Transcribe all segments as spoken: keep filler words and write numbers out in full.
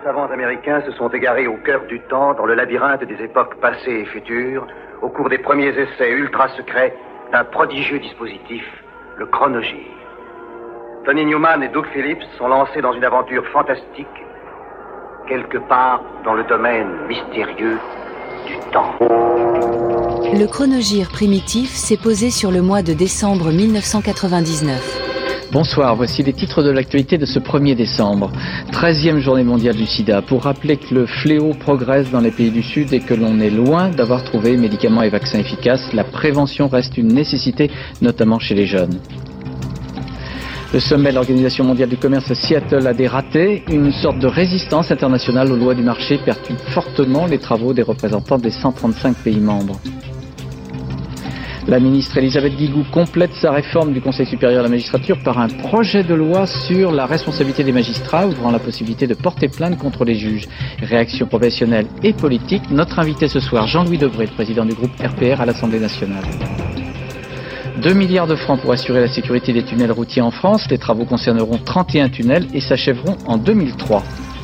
savants américains se sont égarés au cœur du temps, dans le labyrinthe des époques passées et futures, au cours des premiers essais ultra-secrets d'un prodigieux dispositif, le chronogir. Tony Newman et Doug Phillips sont lancés dans une aventure fantastique, quelque part dans le domaine mystérieux du temps. Le chronogir primitif s'est posé sur le mois de décembre mille neuf cent quatre-vingt-dix-neuf. Bonsoir, voici les titres de l'actualité de ce premier décembre. treizième journée mondiale du sida, pour rappeler que le fléau progresse dans les pays du Sud et que l'on est loin d'avoir trouvé médicaments et vaccins efficaces. La prévention reste une nécessité, notamment chez les jeunes. Le sommet de l'Organisation mondiale du commerce à Seattle a des ratés. Une sorte de résistance internationale aux lois du marché perturbe fortement les travaux des représentants des cent trente-cinq pays membres. La ministre Elisabeth Guigou complète sa réforme du Conseil supérieur de la magistrature par un projet de loi sur la responsabilité des magistrats, ouvrant la possibilité de porter plainte contre les juges. Réaction professionnelle et politique. Notre invité ce soir, Jean-Louis Debré, le président du groupe R P R à l'Assemblée nationale. deux milliards de francs pour assurer la sécurité des tunnels routiers en France. Les travaux concerneront trente et un tunnels et s'achèveront en deux mille trois.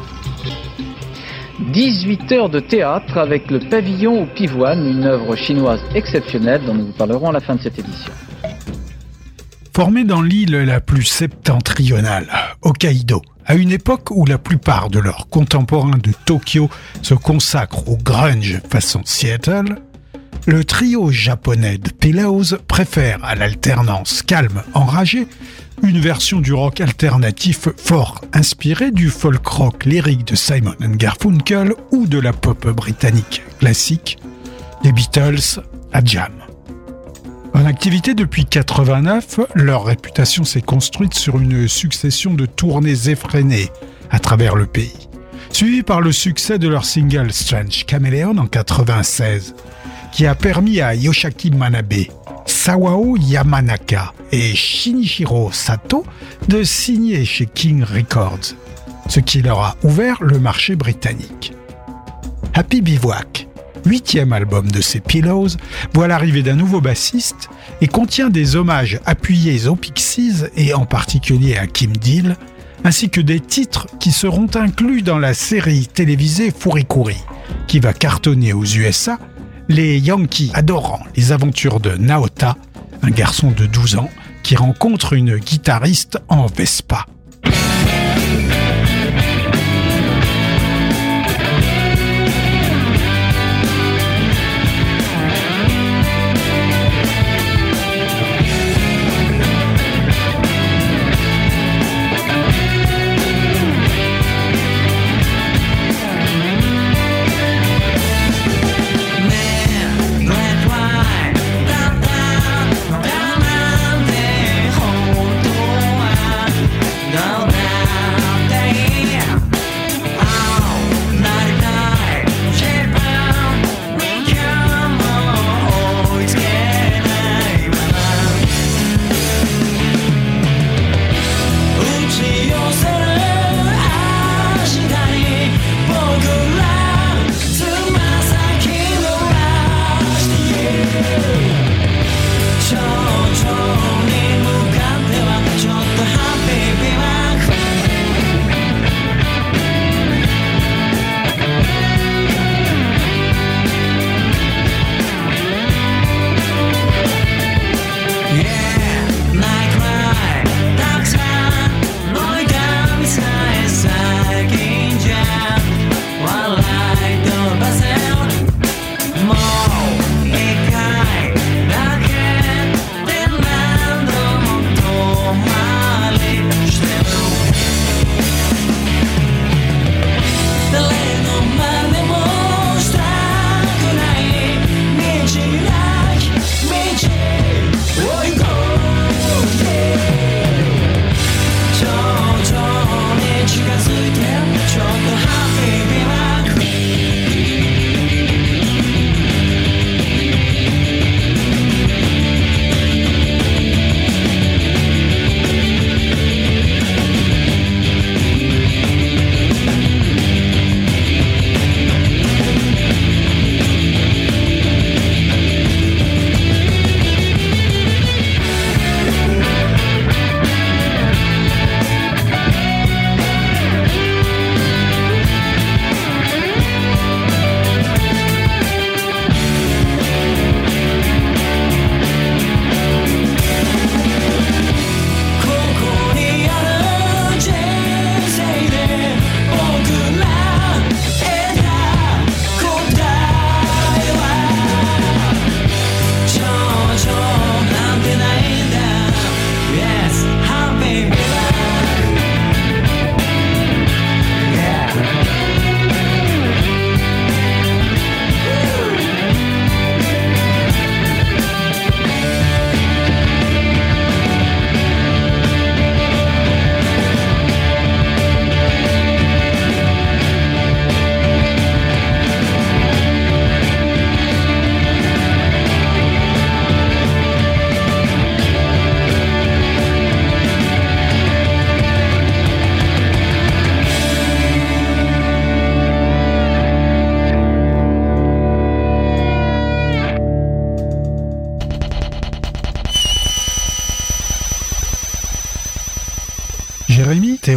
dix-huit heures de théâtre avec le Pavillon au Pivoine, une œuvre chinoise exceptionnelle dont nous vous parlerons à la fin de cette édition. Formé dans l'île la plus septentrionale, Hokkaido, à une époque où la plupart de leurs contemporains de Tokyo se consacrent au grunge façon Seattle, le trio japonais de Pillows préfère à l'alternance calme-enragée une version du rock alternatif fort inspirée du folk rock lyrique de Simon and Garfunkel ou de la pop britannique classique des Beatles à Jam. En activité depuis quatre-vingt-neuf, leur réputation s'est construite sur une succession de tournées effrénées à travers le pays, suivie par le succès de leur single Strange Chameleon en quatre-vingt-seize, qui a permis à Yoshiaki Manabe, Sawao Yamanaka et Shinichiro Sato de signer chez King Records, ce qui leur a ouvert le marché britannique. Happy Bivouac, huitième album de ces Pillows, voit l'arrivée d'un nouveau bassiste et contient des hommages appuyés aux Pixies et en particulier à Kim Deal, ainsi que des titres qui seront inclus dans la série télévisée Furikuri, qui va cartonner aux U S A, les Yankees adorant les aventures de Naota, un garçon de douze ans qui rencontre une guitariste en Vespa.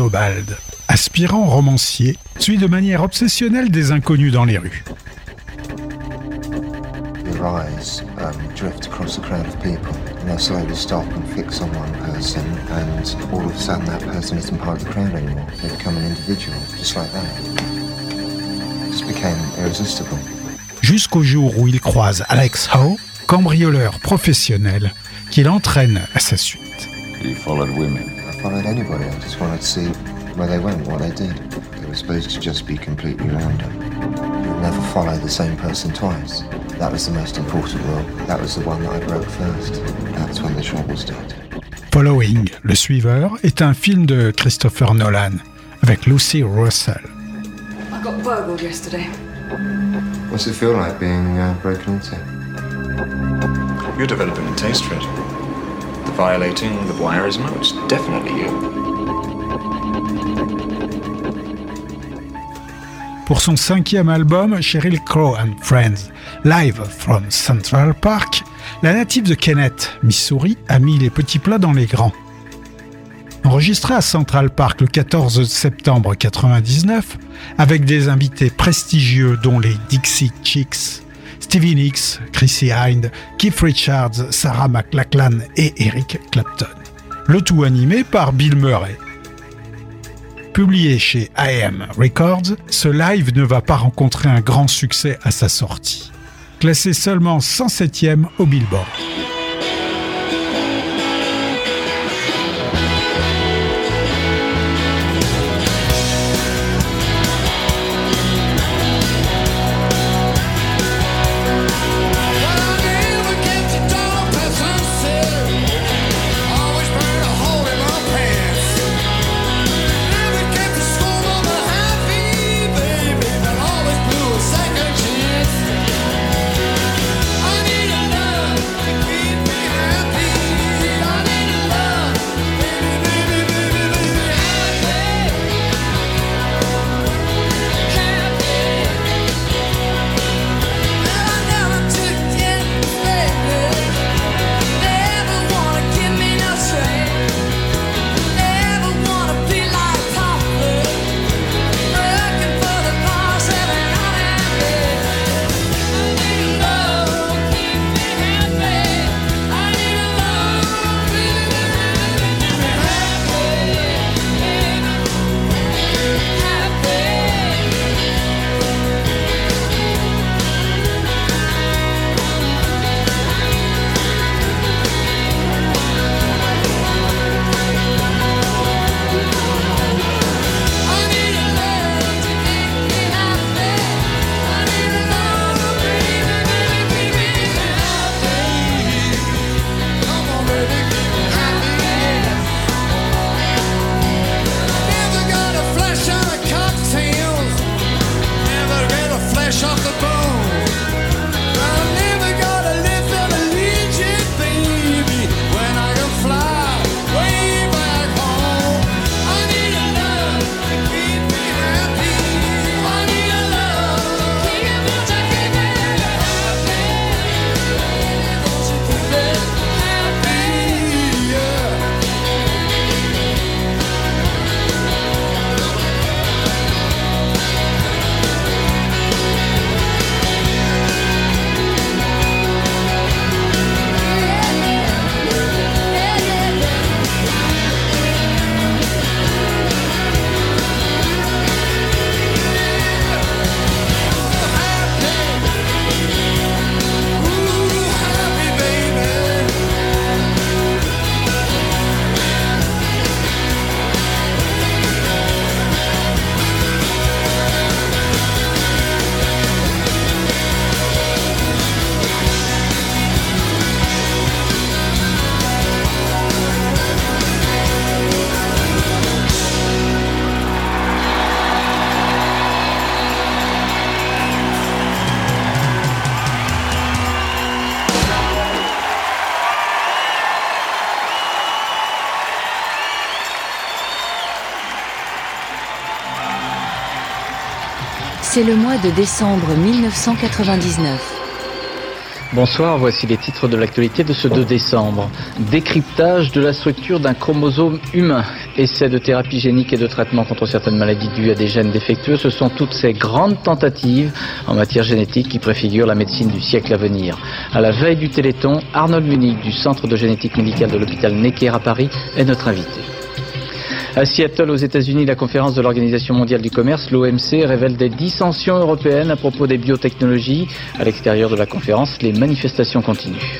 Arnobald, aspirant romancier, suit de manière obsessionnelle des inconnus dans les rues. Your eyes um, drift across a crowd of people, and they'll slowly stop and fix on one person, and all of a sudden that person isn't part of the crowd anymore. They become an individual, just like that. It just became irresistible. Jusqu'au jour où il croise Alex Howe, cambrioleur professionnel, qu'il entraîne à sa suite. You followed women. I followed anybody, I just wanted to see where they went, what they did. They were supposed to just be completely random. You would never follow the same person twice. That was the most important rule. That was the one that I broke first. That's when the trouble started. Following, le suiveur, est un film de Christopher Nolan avec Lucy Russell. I got burgled yesterday. What's it feel like being uh, broken into? You're developing a taste for it. The violating, the voyeurism, it's definitely you. Pour son cinquième album, Sheryl Crow and Friends, Live from Central Park, la native de Kennett, Missouri, a mis les petits plats dans les grands. Enregistré à Central Park le quatorze septembre quatre-vingt-dix-neuf, avec des invités prestigieux dont les Dixie Chicks, Stevie Nicks, Chrissie Hynde, Keith Richards, Sarah McLachlan et Eric Clapton. Le tout animé par Bill Murray. Publié chez I M Records, ce live ne va pas rencontrer un grand succès à sa sortie. Classé seulement cent septième au Billboard. C'est le mois de décembre mille neuf cent quatre-vingt-dix-neuf. Bonsoir, voici les titres de l'actualité de ce deux décembre. Décryptage de la structure d'un chromosome humain. Essais de thérapie génique et de traitement contre certaines maladies dues à des gènes défectueux. Ce sont toutes ces grandes tentatives en matière génétique qui préfigurent la médecine du siècle à venir. À la veille du Téléthon, Arnold Munich du Centre de génétique médicale de l'hôpital Necker à Paris est notre invité. À Seattle, aux États-Unis, la conférence de l'Organisation mondiale du commerce, l'O M C, révèle des dissensions européennes à propos des biotechnologies. À l'extérieur de la conférence, les manifestations continuent.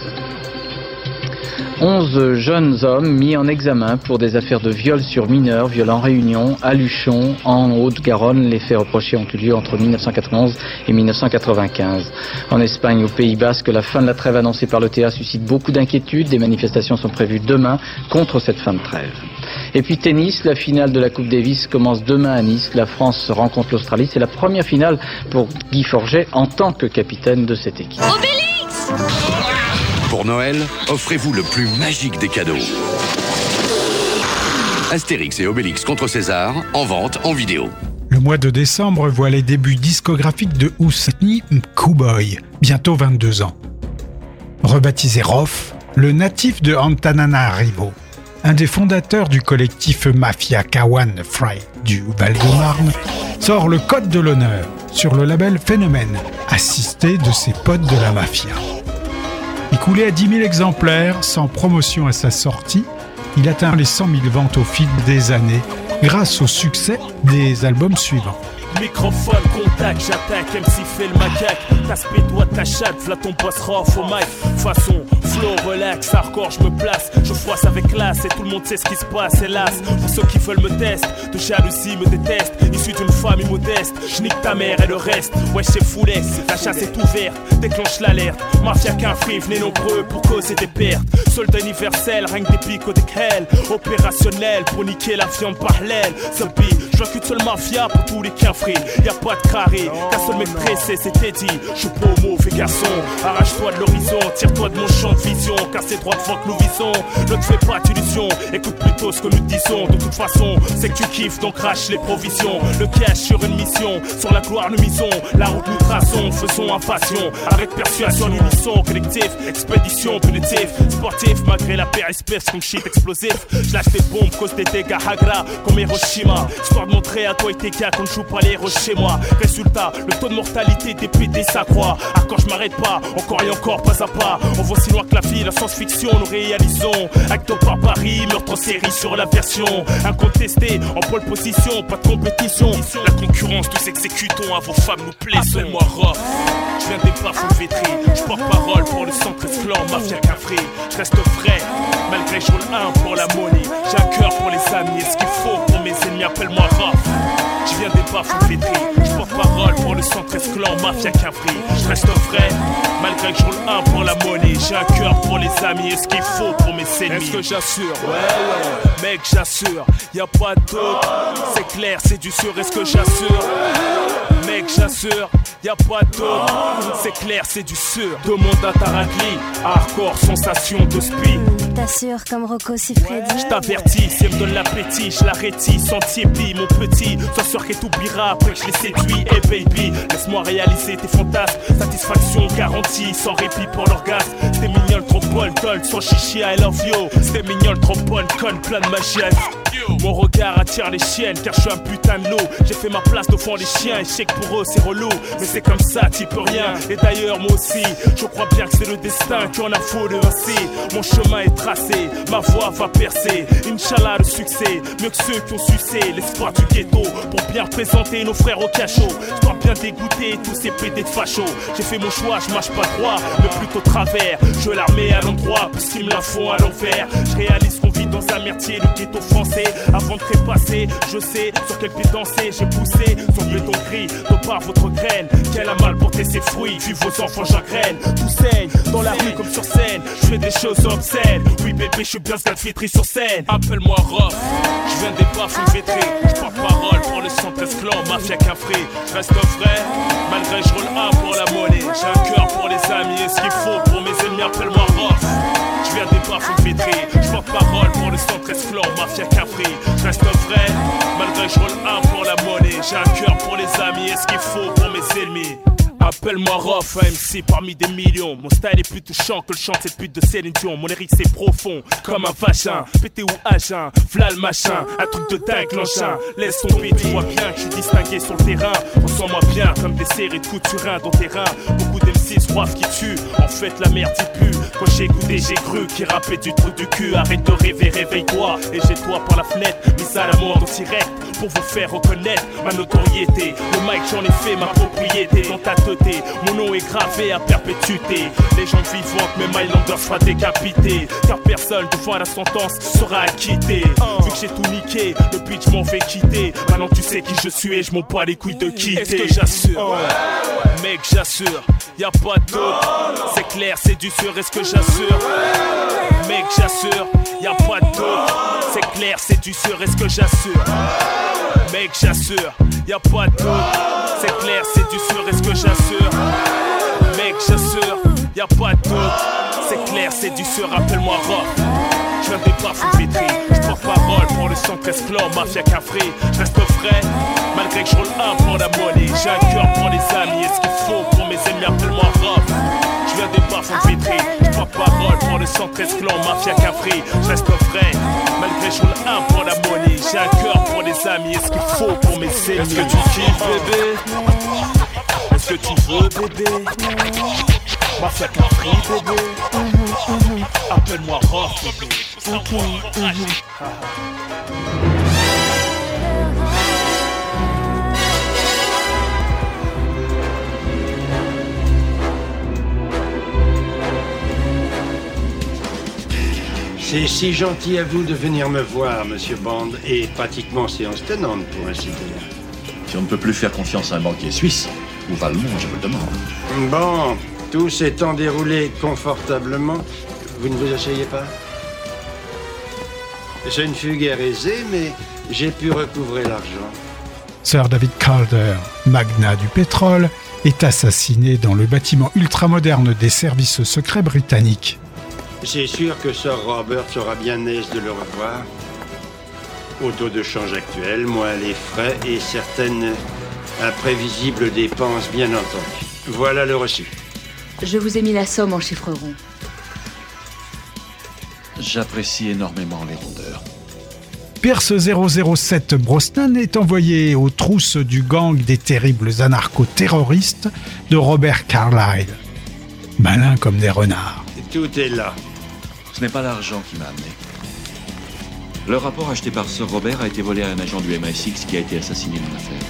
Onze jeunes hommes mis en examen pour des affaires de viol sur mineurs, viol en réunion, à Luchon, en Haute-Garonne. Les faits reprochés ont eu lieu entre mille neuf cent quatre-vingt-onze et mille neuf cent quatre-vingt-quinze. En Espagne, au Pays Basque, la fin de la trêve annoncée par l'E T A suscite beaucoup d'inquiétudes. Des manifestations sont prévues demain contre cette fin de trêve. Et puis tennis, la finale de la Coupe Davis commence demain à Nice. La France rencontre l'Australie. C'est la première finale pour Guy Forget en tant que capitaine de cette équipe. Obélix ! Pour Noël, offrez-vous le plus magique des cadeaux. Astérix et Obélix contre César, en vente, en vidéo. Le mois de décembre voit les débuts discographiques de Houssni Mkouboy, bientôt vingt-deux ans. Rebaptisé Rof, le natif de Antananarivo, un des fondateurs du collectif Mafia Kawan Fry du Val-de-Marne, sort le code de l'honneur sur le label Phénomène, assisté de ses potes de la mafia. Écoulé à dix mille exemplaires, sans promotion à sa sortie, il atteint les cent mille ventes au fil des années grâce au succès des albums suivants. Microphone, contact, j'attaque, M C fait le macaque. T'aspect toi ta chatte, v'là ton boss rough au mic. Façon, flow, relax, hardcore, je me place. Je froisse avec classe et tout le monde sait ce qui se passe, hélas. Pour ceux qui veulent me tester, de jalousie me détestent. Issu d'une famille modeste, j'nique ta mère et le reste. Ouais, c'est foulet, la chasse est ouverte, déclenche l'alerte. Mafia qu'un free, venez nombreux pour causer des pertes. Soldat universel, rien que des pics au décale. Opérationnel pour niquer la viande par l'aile. Zombie, je vois qu'une seule mafia pour tous les qu'un free. Y'a pas de carré, qu'un seul mec pressé, c'était dit. Je suis pas mauvais garçon, arrache-toi de l'horizon, tire-toi de mon champ de vision, car c'est droit devant que nous visons. Ne te fais pas d'illusions, écoute plutôt ce que nous disons. De toute façon, c'est que tu kiffes, donc crache les provisions. Le cash sur une mission, sur la gloire nous misons. La route nous traçons, faisons en passion. Avec persuasion, nous lissons, collectif, expédition punitive. Sportif, malgré la paire espèce comme shit explosif. Je lâche des bombes, cause des dégâts Hagra, comme Hiroshima. Histoire de montrer à toi et tes gars qu'on ne joue pas les chez moi. Résultat, le taux de mortalité des P D s'accroît. Ah, quand je m'arrête pas, encore et encore, pas à pas. On voit si loin que la vie, la science-fiction, nous réalisons. Acte par Paris, meurtre en série sur la version. Incontesté, en pole position, pas de compétition. La concurrence, nous exécutons, à vos femmes nous plaisons. Appelle-moi Rof, je viens des bas vétrés. Je porte parole pour le centre clan, mafia qu'un free. Je reste frais, malgré je roule un pour la money. J'ai un cœur pour les amis, et ce qu'il faut pour mes ennemis, appelle-moi Rof. Je viens des bas vétrés, je porte parole pour le centre clan, mafia qu'un free. Je reste frais, malgré que je roule un pour la monnaie. J'ai un cœur pour les amis et ce qu'il faut pour mes ennemis. Est-ce que j'assure? Ouais, ouais, mec, j'assure, y'a pas d'autre. C'est clair, c'est du sûr, est-ce que j'assure? Mec, j'assure, y'a pas d'autre. C'est clair, c'est du sûr. Demande à Tarakli, hardcore, sensation de speed. T'assures comme Rocco Siffredi. Je t'avertis, si elle me donne l'appétit, je la rétis, sans tiépi, mon petit. Sois sûr qu'elle t'oubliera après que je l'ai séduit. Hey baby, laisse-moi réaliser tes fantasmes. Satisfaction garantie, sans répit pour l'orgasme. C'était mignon, trop bonne, dolle, sans chichi, I love you. C'était mignon, trop bonne, conne, plein de magie. Mon regard attire les chiennes, car je suis un putain de loup. J'ai fait ma place devant les chiens, et je sais que pour eux c'est relou. Mais c'est comme ça, t'y peux rien. Et d'ailleurs, moi aussi, je crois bien que c'est le destin qui en a faux de ainsi. Mon chemin est tracé, ma voix va percer. Inch'Allah, le succès, mieux que ceux qui ont sucé l'espoir du ghetto. Pour bien représenter nos frères au cachot. Je dois bien dégoûter tous ces pédés de fachos. J'ai fait mon choix, je marche pas droit, mais plutôt travers. Je l'armée à l'endroit, puisqu'ils me la font à l'envers. Je réalise qu'on vit dans un merdier, le ghetto français. Avant de trépasser, je sais sur quel pied danser. J'ai poussé son béton gris de par votre graine. Qu'elle a mal porté ses fruits, vu vos enfants j'engraine. Tout saigne, dans la rue comme sur scène. Je fais des choses obscènes. Oui bébé, je suis bien Scalfitri sur scène. Appelle-moi Rof, je viens des bas vétrés. Je porte parole pour le centre clan, mafia qu'un free. Je reste vrai, malgré je roule un pour la monnaie. J'ai un cœur pour les amis et ce qu'il faut pour mes ennemis. Appelle-moi Rof, je viens des bas vétrés. Je porte parole pour le centre clan, mafia qu'un free. Je reste vrai, malgré je roule un pour la monnaie. J'ai un cœur pour les amis et ce qu'il faut pour mes ennemis. Appelle-moi Rof, un M C parmi des millions. Mon style est plus touchant que le chant de cette pute de Céline Dion. Mon lyrique c'est profond, comme un vagin. Pété ou agin, v'là le machin. Un truc de dingue l'engin. Laisse tomber, tu vois bien que je suis distingué sur le terrain. Ressens-moi bien comme des séries de coups de surin dans tes reins. Beaucoup d'M C soif qui tue. En fait la merde y pue. Quand j'ai écouté j'ai cru qu'il rappait du trou du cul. Arrête de rêver, réveille-toi. Et jette-toi par la fenêtre, mise à la mort en direct. Pour vous faire reconnaître ma notoriété. Le mic j'en ai fait ma propriété. Dans ta teuté, mon nom est gravé à perpétuité. Légende vivante, mais Mylander sera décapité. Car personne devant la sentence sera acquitté. Vu que j'ai tout niqué, le bitch m'en fait quitter. Maintenant tu sais qui je suis et je m'en bats les couilles de quitter. Est-ce que j'assure? Ouais. Mec j'assure, y'a pas d'autre. C'est clair, c'est du sûr, est-ce que j'assure? Mec j'assure, y'a pas d'autre. C'est clair, c'est du sûr, est-ce que j'assure? Mec j'assure, y'a pas d'autre. C'est clair, c'est du sûr, est-ce que j'assure? Mec j'assure, y'a pas d'autre. C'est clair, c'est du sûr, appelle-moi Rof. Je viens des parfums pétris, je porte parole pour le cent treize clan, mafia cafré. Je reste frais, malgré que je roule un pour la monnaie. J'ai un cœur pour les amis, et ce qu'il faut pour mes ennemis, appelle-moi Rof. Je viens des parfums pétris, je porte parole pour le cent treize clan, mafia cafré. Je reste frais, malgré que je roule un pour la monnaie. J'ai un cœur pour les amis, et ce qu'il faut pour mes ennemis. Est-ce que tu kiffes bébé? Est-ce que tu veux bébé? Mafia cafré bébé. Appelle-moi Rof bébé. Okay, mm-hmm. C'est si gentil à vous de venir me voir, Monsieur Bond, et pratiquement séance tenante, pour ainsi dire. Si on ne peut plus faire confiance à un banquier suisse, où va le monde, je me le demande. Bon, tout s'étant déroulé confortablement, vous ne vous asseyez pas? Je ne fus guère aisé, mais j'ai pu recouvrer l'argent. Sir David Calder, magnat du pétrole, est assassiné dans le bâtiment ultramoderne des services secrets britanniques. C'est sûr que Sir Robert sera bien aise de le revoir. Au taux de change actuel, moins les frais et certaines imprévisibles dépenses, bien entendu. Voilà le reçu. Je vous ai mis la somme en chiffres ronds. J'apprécie énormément les rondeurs. Pierce zéro zéro sept Brosnan est envoyé aux trousses du gang des terribles anarcho-terroristes de Robert Carlyle. Malin comme des renards. Tout est là. Ce n'est pas l'argent qui m'a amené. Le rapport acheté par Sir Robert a été volé à un agent du M I six qui a été assassiné dans l'affaire.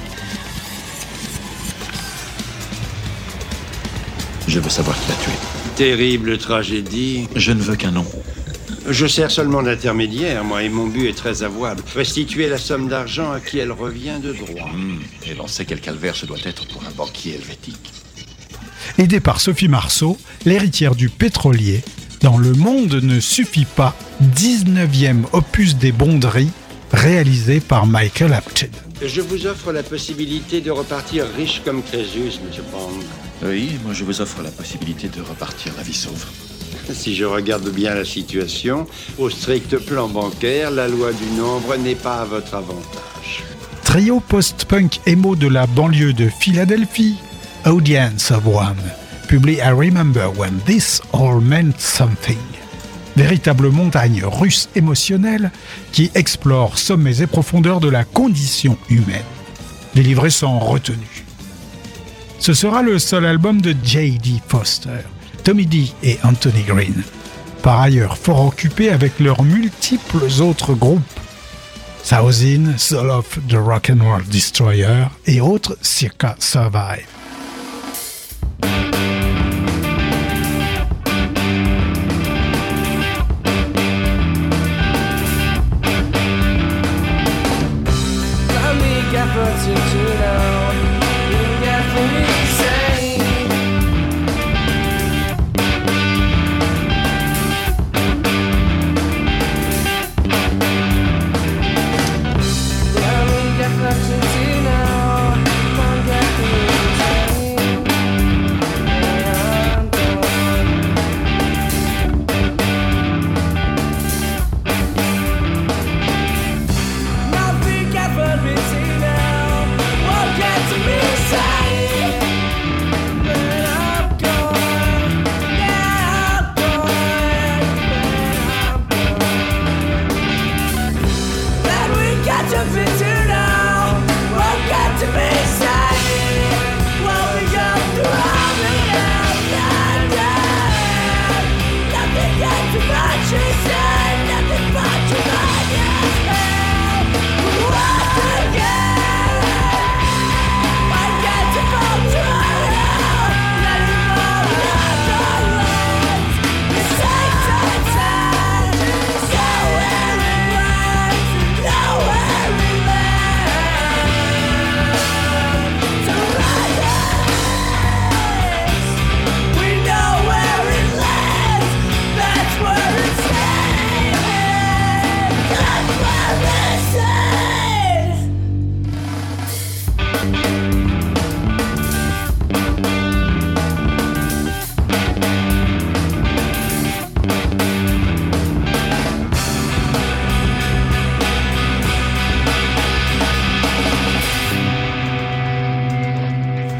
Je veux savoir qui l'a tué. Terrible tragédie. Je ne veux qu'un nom. Je sers seulement d'intermédiaire, moi, et mon but est très avouable. Restituer la somme d'argent à qui elle revient de droit. Mmh, et l'on sait quel calvaire ce doit être pour un banquier helvétique. Aidée par Sophie Marceau, l'héritière du pétrolier, dans Le Monde ne suffit pas, dix-neuvième opus des bonderies, réalisé par Michael Apted. Je vous offre la possibilité de repartir riche comme Crésus, Monsieur Bond. Oui, moi je vous offre la possibilité de repartir la vie sauve. Si je regarde bien la situation, au strict plan bancaire, la loi du nombre n'est pas à votre avantage. Trio post-punk émo de la banlieue de Philadelphie, Audience of One, publie I Remember When This All Meant Something. Véritable montagne russe émotionnelle qui explore sommets et profondeurs de la condition humaine, délivré sans retenue. Ce sera le seul album de J D Foster, Tommy D et Anthony Green, par ailleurs fort occupés avec leurs multiples autres groupes, Thousand, Soul of the Rock'n'Roll Destroyer et autres Circa Survive. Now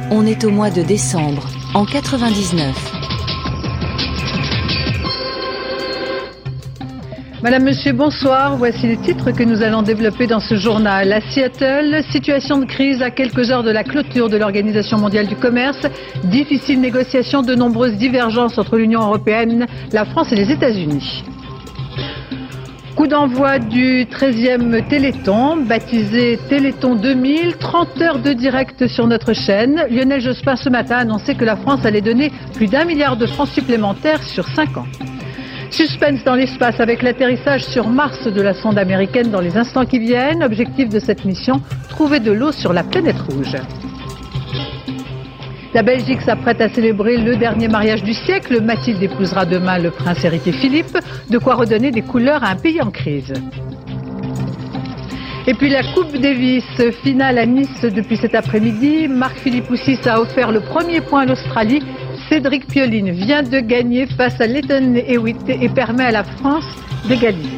On est au mois de décembre, en quatre-vingt-dix-neuf. Madame, Monsieur, bonsoir. Voici les titres que nous allons développer dans ce journal. À Seattle, situation de crise à quelques heures de la clôture de l'Organisation mondiale du commerce. Difficile négociation, de nombreuses divergences entre l'Union européenne, la France et les États-Unis. Coup d'envoi du treizième Téléthon, baptisé Téléthon deux mille, trente heures de direct sur notre chaîne. Lionel Jospin ce matin a annoncé que la France allait donner plus d'un milliard de francs supplémentaires sur cinq ans. Suspense dans l'espace avec l'atterrissage sur Mars de la sonde américaine dans les instants qui viennent. Objectif de cette mission, trouver de l'eau sur la planète rouge. La Belgique s'apprête à célébrer le dernier mariage du siècle. Mathilde épousera demain le prince héritier Philippe. De quoi redonner des couleurs à un pays en crise. Et puis la Coupe Davis, finale à Nice depuis cet après-midi. Marc-Philippe Houssis a offert le premier point à l'Australie. Cédric Pioline vient de gagner face à Lleyton Hewitt et permet à la France d'égaliser.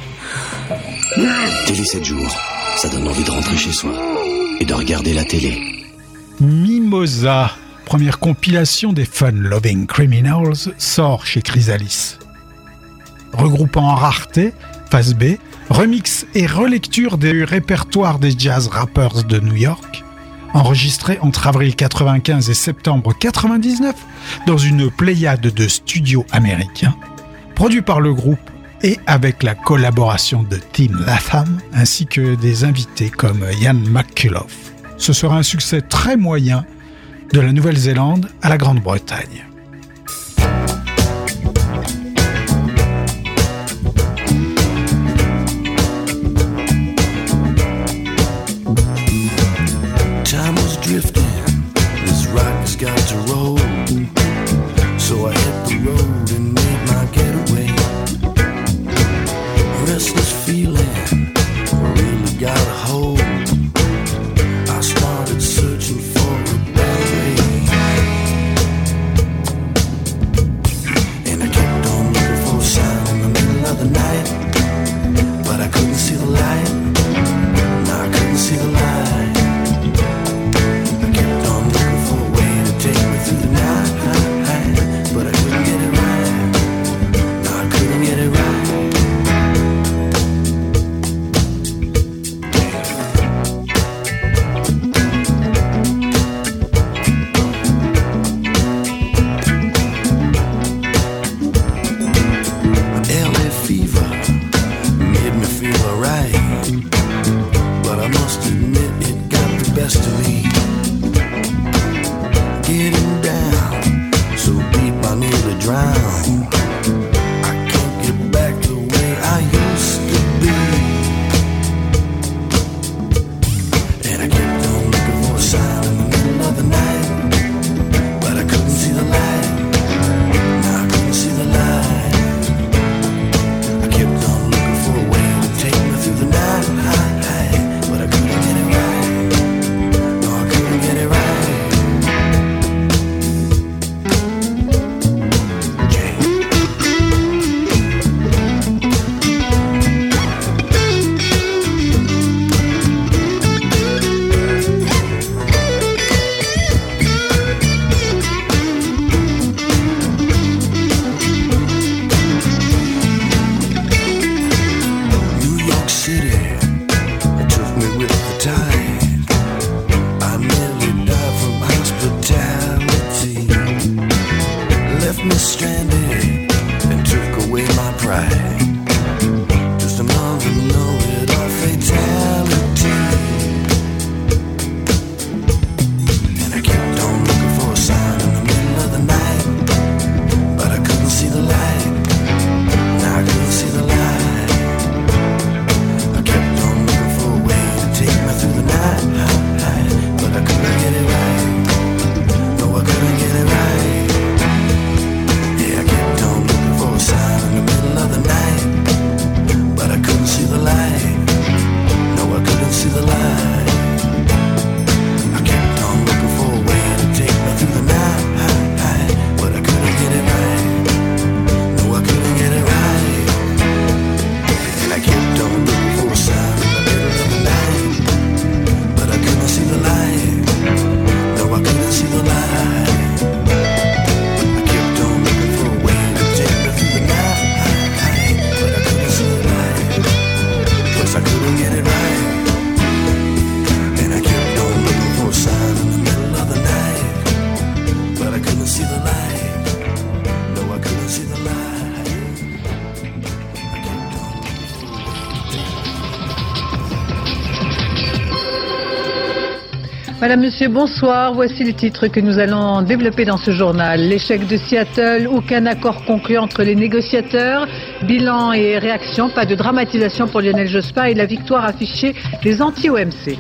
Télé sept jours, ça donne envie de rentrer chez soi et de regarder la télé. Mimosa, première compilation des Fun-Loving Criminals, sort chez Chrysalis. Regroupant en rareté, face B, remix et relecture des répertoires des jazz rappers de New York, enregistré entre avril quatre-vingt-quinze et septembre quatre-vingt-dix-neuf dans une pléiade de studios américains, produit par le groupe et avec la collaboration de Tim Latham ainsi que des invités comme Ian McCullough. Ce sera un succès très moyen de la Nouvelle-Zélande à la Grande-Bretagne. Drifting, this rock has got to roll. So I hit the road and made my getaway. Restless feeling, really got a hold. I started searching for a better way. And I kept on looking for a sign in the middle of the night. But I couldn't see the light. No, I couldn't see the light. But I couldn't get it right. No, I couldn't get it right. Madame, Monsieur, bonsoir. Voici les titres que nous allons développer dans ce journal. L'échec de Seattle, aucun accord conclu entre les négociateurs. Bilan et réaction, pas de dramatisation pour Lionel Jospin et la victoire affichée des anti-O M C.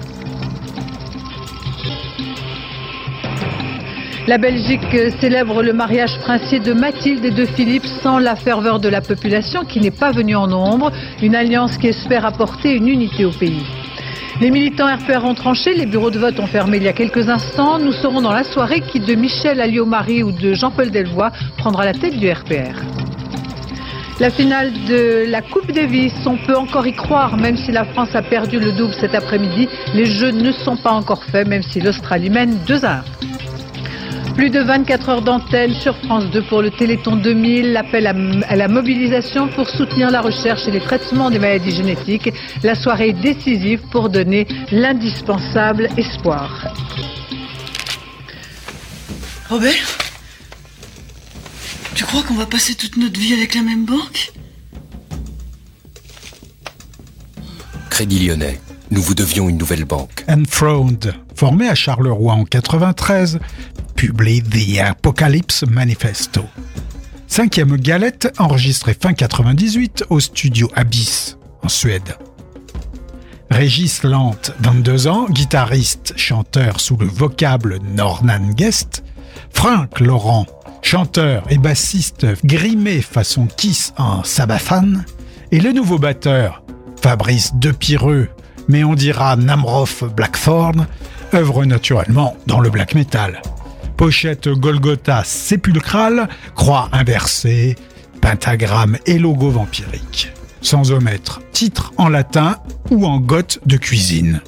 La Belgique célèbre le mariage princier de Mathilde et de Philippe sans la ferveur de la population qui n'est pas venue en nombre. Une alliance qui espère apporter une unité au pays. Les militants R P R ont tranché, les bureaux de vote ont fermé il y a quelques instants. Nous serons dans la soirée qui, de Michel Alliot-Marie ou de Jean-Paul Delvoye, prendra la tête du R P R. La finale de la Coupe Davis, on peut encore y croire, même si la France a perdu le double cet après-midi. Les jeux ne sont pas encore faits, même si l'Australie mène deux à un. Plus de vingt-quatre heures d'antenne sur France deux pour le Téléthon deux mille, l'appel à, à la mobilisation pour soutenir la recherche et les traitements des maladies génétiques. La soirée est décisive pour donner l'indispensable espoir. Robert, tu crois qu'on va passer toute notre vie avec la même banque? Crédit Lyonnais, nous vous devions une nouvelle banque. Enthroned, formé à Charleroi en quatre-vingt-treize, publie The Apocalypse Manifesto. Cinquième galette enregistrée fin quatre-vingt-dix-huit au studio Abyss, en Suède. Régis Lante, vingt-deux ans, guitariste, chanteur sous le vocable Nornan Guest. Frank Laurent, chanteur et bassiste grimé façon Kiss en Sabafan. Et le nouveau batteur, Fabrice Depireux, mais on dira Namroth Blackthorn, œuvre naturellement dans le black metal. Pochette Golgotha sépulcrale, croix inversée, pentagramme et logo vampirique. Sans omettre titre en latin ou en goth de cuisine.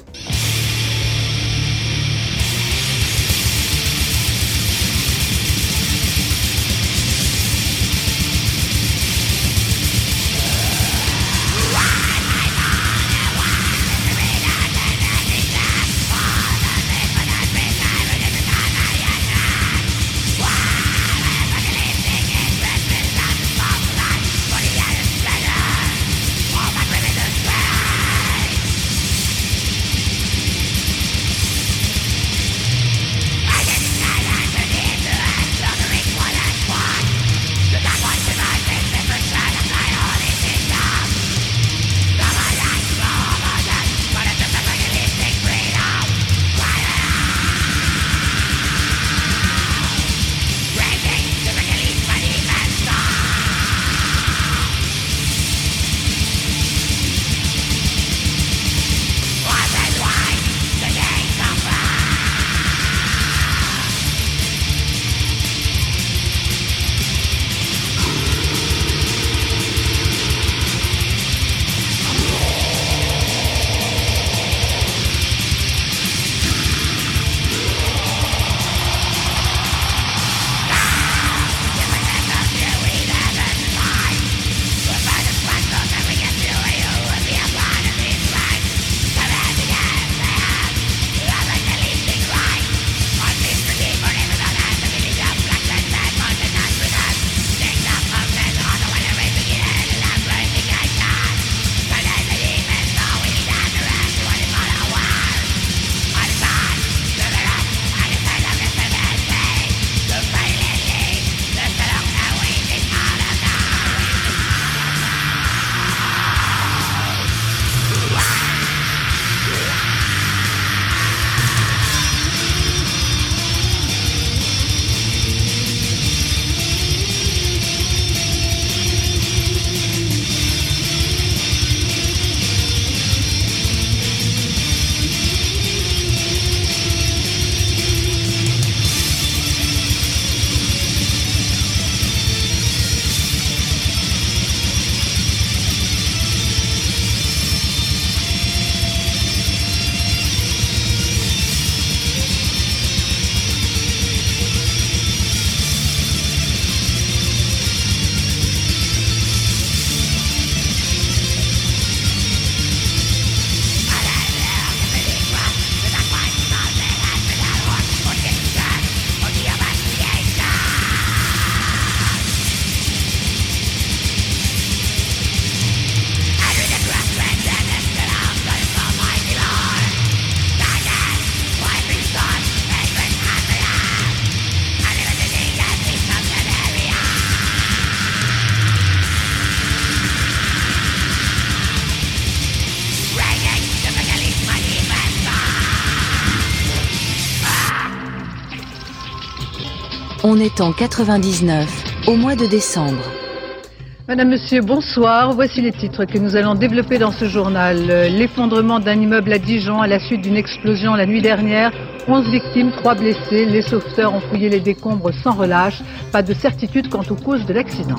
On est en quatre-vingt-dix-neuf, au mois de décembre. Madame, Monsieur, bonsoir. Voici les titres que nous allons développer dans ce journal. L'effondrement d'un immeuble à Dijon à la suite d'une explosion la nuit dernière. onze victimes, trois blessés. Les sauveteurs ont fouillé les décombres sans relâche. Pas de certitude quant aux causes de l'accident.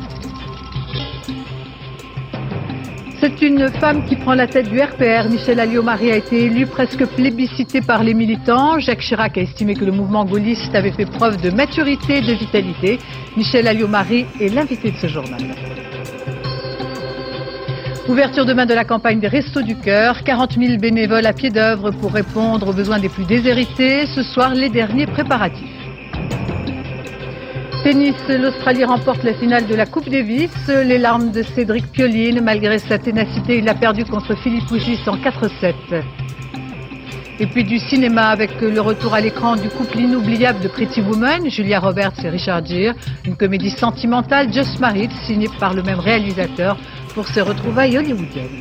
C'est une femme qui prend la tête du R P R. Michèle Alliot-Marie a été élue, presque plébiscitée par les militants. Jacques Chirac a estimé que le mouvement gaulliste avait fait preuve de maturité et de vitalité. Michèle Alliot-Marie est l'invitée de ce journal. Ouverture demain de la campagne des Restos du Cœur. quarante mille bénévoles à pied d'œuvre pour répondre aux besoins des plus déshérités. Ce soir, les derniers préparatifs. Tennis, l'Australie remporte la finale de la Coupe Davis. Les larmes de Cédric Pioline. Malgré sa ténacité, il a perdu contre Philippe Ougis en quatre sept. Et puis du cinéma avec le retour à l'écran du couple inoubliable de Pretty Woman, Julia Roberts et Richard Gere. Une comédie sentimentale, Just Married, signée par le même réalisateur pour ses retrouvailles hollywoodiennes.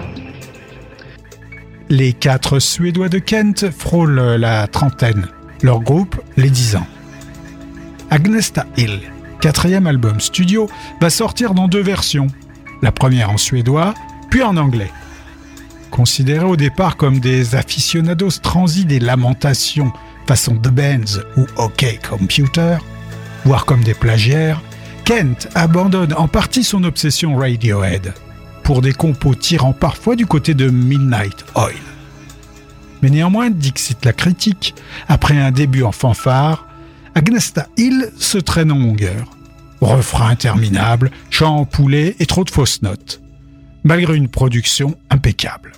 Les quatre Suédois de Kent frôlent la trentaine. Leur groupe, les dix ans. Agnesta Hill, quatrième album studio, va sortir dans deux versions. La première en suédois, puis en anglais. Considérés au départ comme des aficionados transis des lamentations façon The Bands ou OK Computer, voire comme des plagiaires, Kent abandonne en partie son obsession Radiohead pour des compos tirant parfois du côté de Midnight Oil. Mais néanmoins, dixit la critique, après un début en fanfare, Agnesta Hill se traîne en longueur. Refrain interminable, chant en poulet et trop de fausses notes. Malgré une production impeccable.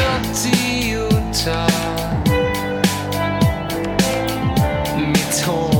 Mitt hår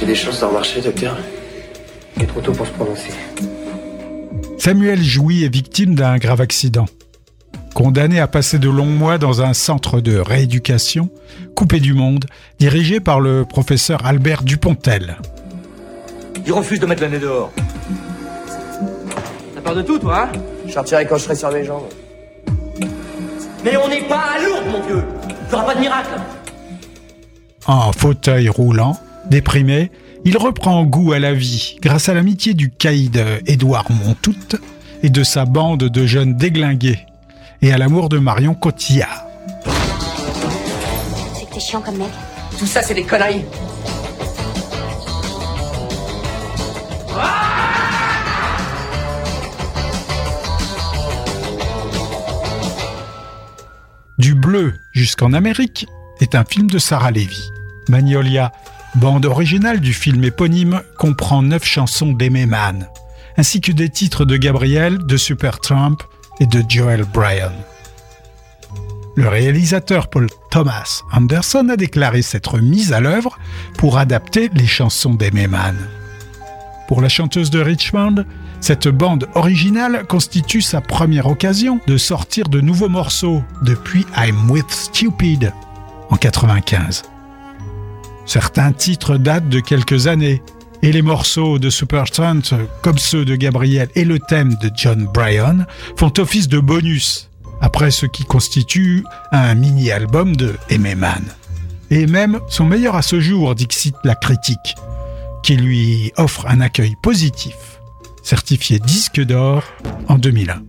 des chances d'en marcher, docteur? Il est trop tôt pour se prononcer. Samuel Jouy est victime d'un grave accident. Condamné à passer de longs mois dans un centre de rééducation, coupé du monde, dirigé par le professeur Albert Dupontel. Il refuse de mettre le nez dehors. T'as peur de tout, toi, hein? Je sortirai quand je serai sur mes jambes. Mais on n'est pas à Lourdes, mon Dieu. Il n'y aura pas de miracle. En fauteuil roulant, déprimé, il reprend goût à la vie grâce à l'amitié du caïd Édouard Montout et de sa bande de jeunes déglingués, et à l'amour de Marion Cotillard. C'est que t'es chiant comme mec. Tout ça, c'est des conneries. Du bleu jusqu'en Amérique est un film de Sarah Lévy. Magnolia, bande originale du film éponyme, comprend neuf chansons d'Aimé Mann, ainsi que des titres de Gabriel, de Supertramp et de Joel Bryan. Le réalisateur Paul Thomas Anderson a déclaré s'être mis à l'œuvre pour adapter les chansons d'Aimé Mann. Pour la chanteuse de Richmond, cette bande originale constitue sa première occasion de sortir de nouveaux morceaux depuis I'm With Stupid en quatre-vingt-quinze. Certains titres datent de quelques années et les morceaux de Supertramp, comme ceux de Gabriel et le thème de John Bryan, font office de bonus après ce qui constitue un mini-album de Aimé Mann. Et même son meilleur à ce jour, dixit la critique, qui lui offre un accueil positif, certifié disque d'or en deux mille un.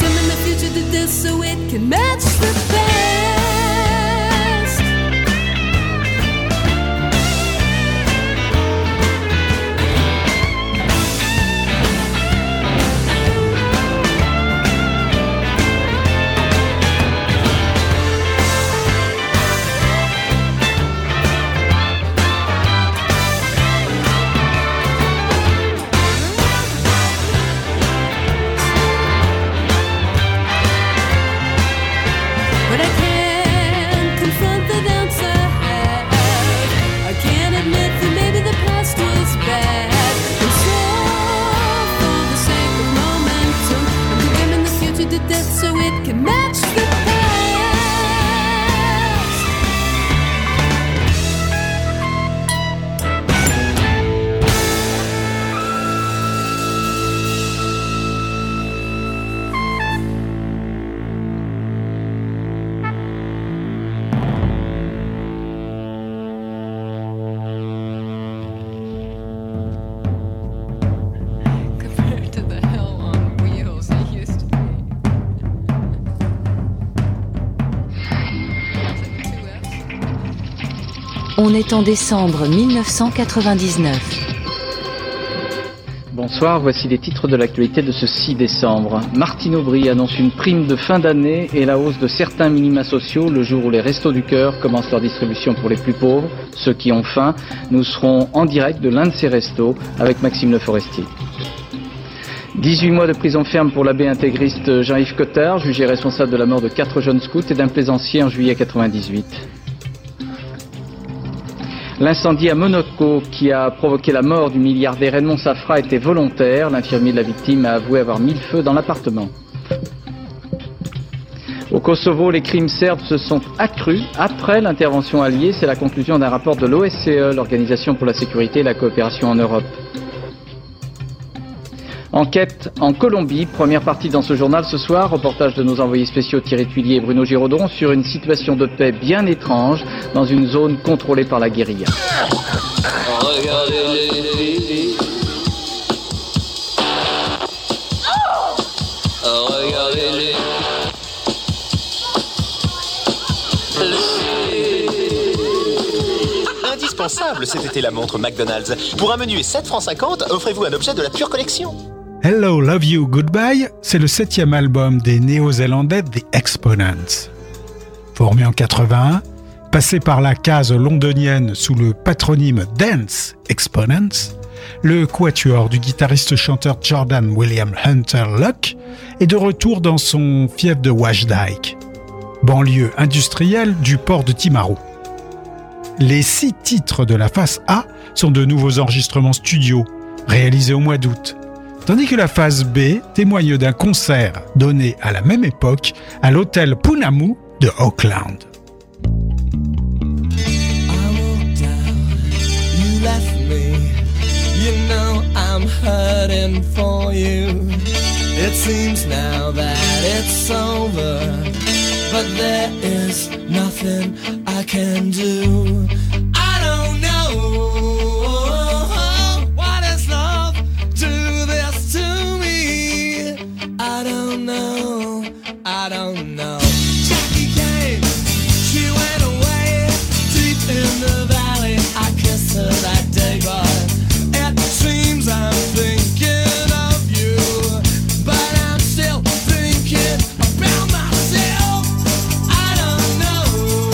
So it can match the best. On est en décembre mille neuf cent quatre-vingt-dix-neuf. Bonsoir, voici les titres de l'actualité de ce six décembre. Martine Aubry annonce une prime de fin d'année et la hausse de certains minima sociaux le jour où les Restos du Cœur commencent leur distribution pour les plus pauvres, ceux qui ont faim. Nous serons en direct de l'un de ces restos avec Maxime Le Forestier. dix-huit mois de prison ferme pour l'abbé intégriste Jean-Yves Cottard, jugé responsable de la mort de quatre jeunes scouts et d'un plaisancier en juillet quatre-vingt-dix-huit. L'incendie à Monaco qui a provoqué la mort du milliardaire Edmond Safra était volontaire. L'infirmier de la victime a avoué avoir mis le feu dans l'appartement. Au Kosovo, les crimes serbes se sont accrus après l'intervention alliée. C'est la conclusion d'un rapport de l'O S C E, l'Organisation pour la sécurité et la coopération en Europe. Enquête en Colombie, première partie dans ce journal ce soir, reportage de nos envoyés spéciaux Thierry Tuillier et Bruno Giraudon sur une situation de paix bien étrange dans une zone contrôlée par la guérilla. Regardez-les. Regardez-les. Indispensable cet été la montre McDonald's. Pour un menu et sept francs cinquante, offrez-vous un objet de la pure collection. Hello, Love You, Goodbye, c'est le septième album des Néo-Zélandais The Exponents. Formé en quatre-vingt-un, passé par la case londonienne sous le patronyme Dance Exponents, le quatuor du guitariste-chanteur Jordan William Hunter Luck est de retour dans son fief de Washdyke, banlieue industrielle du port de Timaru. Les six titres de la face A sont de nouveaux enregistrements studio, réalisés au mois d'août, tandis que la phase B témoigne d'un concert donné à la même époque à l'hôtel Punamu de Auckland. You left me, you know I'm hurting for you. It seems now that it's over, but there is nothing I can do. I don't know what is love, do this to me. I don't know, I don't know. Jackie came, she went away, deep in the valley. I kissed her that day, but it seems I'm thinking of you, but I'm still thinking about myself. I don't know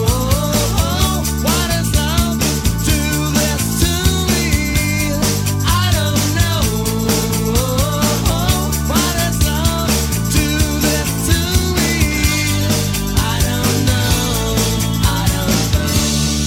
what is love, do this to me. I don't know what is love, do this to me. I don't know, I don't know.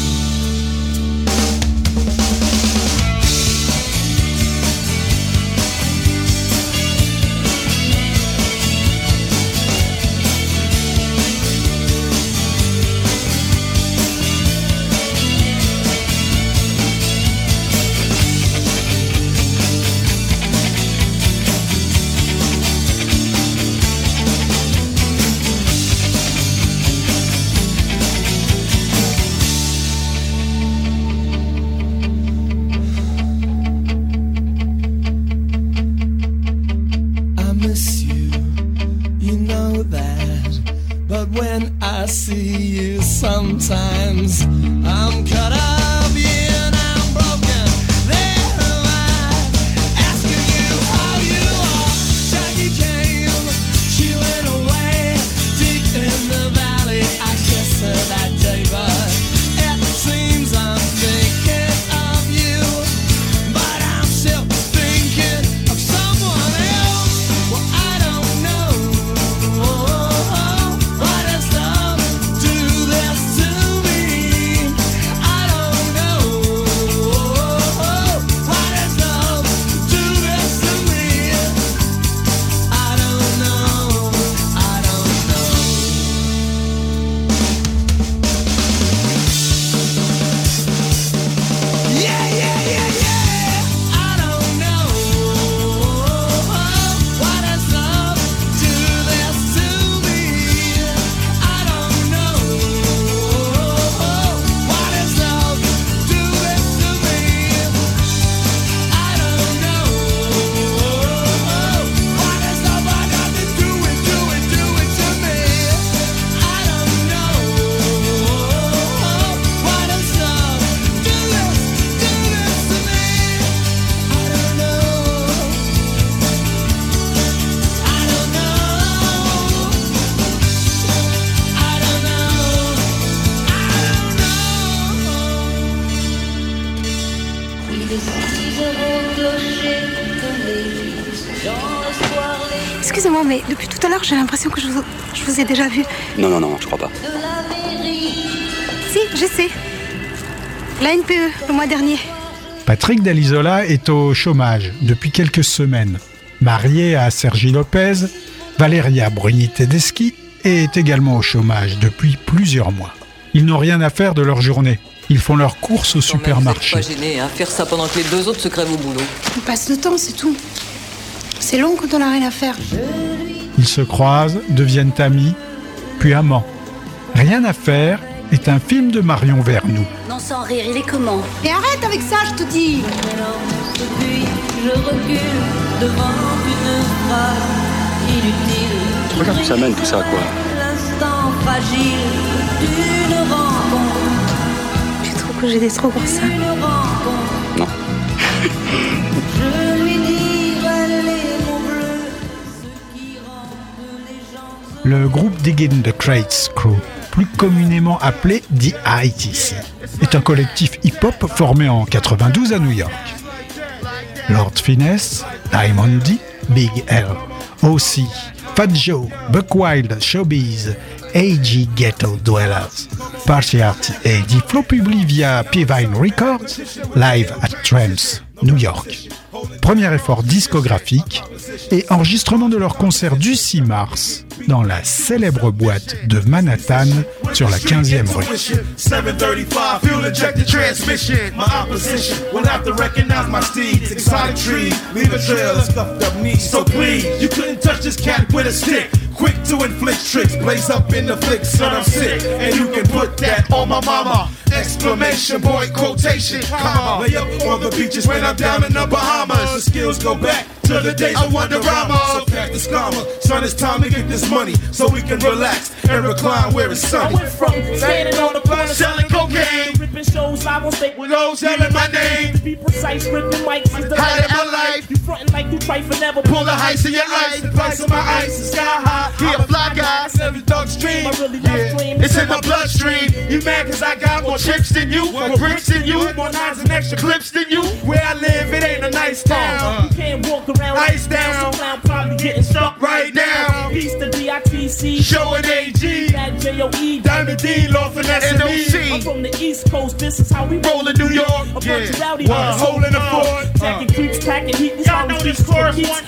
I miss you, you know that. But when I see you sometimes, I'm cut off, yeah, and I'm broken. There am I, asking you how you are. Jackie came, she went away, deep in the valley. I kissed her that day, but it seems I'm thinking of you, but I'm still thinking of someone else. Well, I don't know what is love, do this to me. Excusez-moi, mais depuis tout à l'heure, j'ai l'impression que je vous, je vous ai déjà vu. Non, non, non, je crois pas. Si, je sais. La N P E, le mois dernier. Patrick Dell'isola est au chômage depuis quelques semaines. Marié à Sergi Lopez, Valeria Bruni Tedeschi est également au chômage depuis plusieurs mois. Ils n'ont rien à faire de leur journée. Ils font leurs courses au supermarché. Pas gêné, hein, faire ça pendant que les deux autres se crèvent au boulot. On passe le temps, c'est tout. C'est long quand on n'a rien à faire. Ils se croisent, deviennent amis, puis amants. Rien à faire est un film de Marion Vernou. Non, sans rire, il est comment? Et arrête avec ça, je te dis. Depuis, je recule devant une phrase inutile. Regarde où ça mène tout ça, quoi. L'instant fragile d'une rencontre. J'ai trop que j'ai des trop pour ça. Non. Je lui dirai les mots bleus, ce qui rendent les gens. Le groupe Diggin' the Crates Crew, plus communément appelé The I T C, est un collectif hip-hop formé en quatre-vingt-douze à New York. Lord Finesse, Diamond D, Big L, O C, Fat Joe, Buck Wild, Showbiz, A G Ghetto Dwellers, Partiality et D-Flow publie via P-Vine Records, Live at Trams, New York. Premier effort discographique et enregistrement de leur concert du six mars dans la célèbre boîte de Manhattan sur la quinzième rue. seven thirty-five, fuel injected transmission. My opposition will have to recognize my steeds. Exotic trees, leave a trail of stuffed up knees. So please, you couldn't touch this cat with a stick. Quick to inflict tricks, blaze up in the flick, son, I'm sick. And you can put that on my mama. Exclamation point, quotation, comma. Lay up on the beaches when I'm down in the Bahamas. The skills go back to the days of Wonderama. So pack the scammer, son, it's time to get this money so we can relax and recline where it's sunny. I went from standing on the corner selling cocaine, ripping shows live on stage with those yelling my name. To be precise, ripping mics is the highlight of my life. You frontin' like you try for never pull the heist of your ice. The price of my ice is sky high. He a fly guy, it's every dog's dream. Really yeah. It's in my bloodstream. You mad cause I got more chips than you, more bricks than you, more nines and extra clips than you. Where I live, it ain't a nice town. You can't walk around ice down. Some clown probably getting stuck right now. Peace to D I T C, showing A G, that J O E, Diamond D, Law Finesse, N O C. I'm from the East Coast, this is how we roll in New York. A bunch yeah. of rowdy One hole in the fort. Jacking creeps, packing heat. Y'all know this chorus one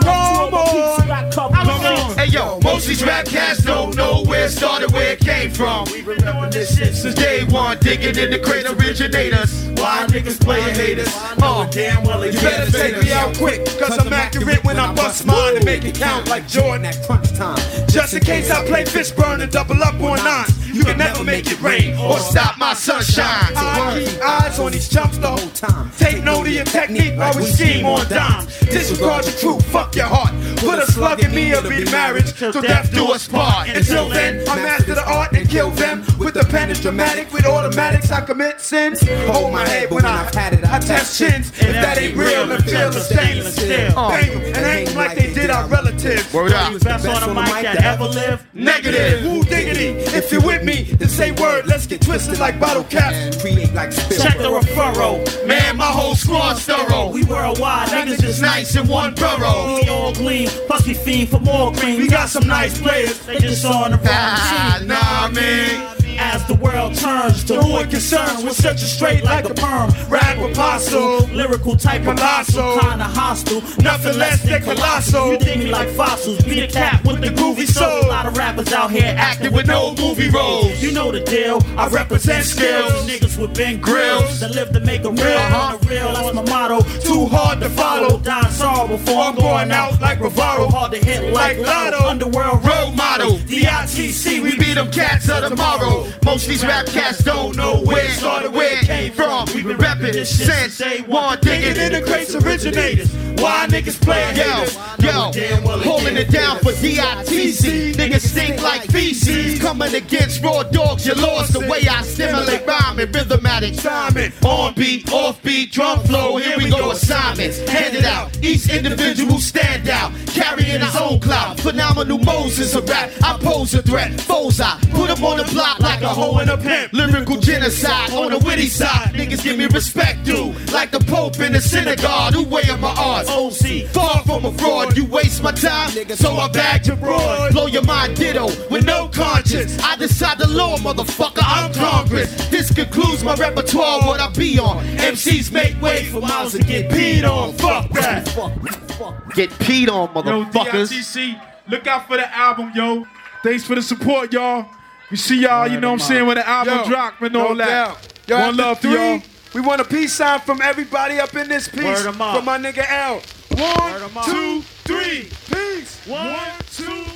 time. Hey yo, most these rap cats don't know where it started, where it came from. We've been repping this shit since day one, digging in the crate originators. Why niggas playing haters? Oh, damn well you better take me out quick, cause I'm accurate when I bust mine and make it count like Jordan at crunch time. Just in case I play Fishburne and double up on nines, you can never make it rain or stop my sunshine. I keep eyes on these chumps the whole time. Take note of your technique while we scheme on dimes. Disregard the truth, fuck your heart. Put a slug in me or be marriage till death do us part. Until then, I master the art and kill them with the pen. It's dramatic with automatics. I commit sins. Hold my head when I've had it. I test chins. If that ain't real, then feel the stainless steel. Bang them and hang them like they did our relatives. Word up. Best on the mic that ever lived. Negative. Woo diggity. If you're with me, then say word. Let's get twisted like bottle caps. Create like spill. Check the referral. Man, my whole squad's thorough. We worldwide. Niggas just nice in one borough. We all gleam. Plus we fiend for more green. We got some nice players. They just on the wrong ah, team. Nah, man. As the world turns to who it concerns, we're such a straight like a perm. Rap apostle, lyrical type colossal, kinda hostile, nothing less than colossal. You think me like fossils, be the cat with the groovy soul. A lot of rappers out here acting with no movie roles. You know the deal, I represent skills. Niggas with big grills that live to make a real, uh-huh. on a real. That's my motto. Too hard to follow, dying sorrow before I'm going out like Bravaro. Hard to hit like Lotto, underworld role model. D I T C, we be them cats of tomorrow. Most of these rap cats don't know where it started, where it came from. We've been repping this since day one, digging in the crates originators. Why niggas playing haters? Yo, yo, holding it down for D I T C. Niggas stink like feces. Coming against raw dogs, you lost the way I stimulate rhyme and rhythmatic timing. On beat, off beat, drum flow, here we go assignments. Handed out, each individual stand out, carrying his own clout. Phenomenal Moses of rap, I pose a threat. Foes I put him on the block like a hoe and a pimp. Lyrical genocide on the witty side. Niggas give me respect due, like the Pope in the synagogue who weigh on my odds. O C, far from a fraud, you waste my time, so I bagged your broad. Blow your mind ditto, with no conscience. I decide the law, motherfucker, I'm Congress. This concludes my repertoire, what I be on. M Cs make way for miles to get peed on. Fuck that. Get peed on, motherfuckers. Yo, D I T C, look out for the album, yo. Thanks for the support, y'all. We see y'all, you know what I'm saying, when the album Yo, drop and all no that. Yo, One love to three, y'all. we want a peace sign from everybody up in this piece. Word 'em up. From my nigga L. One, two, three. Peace. One, two,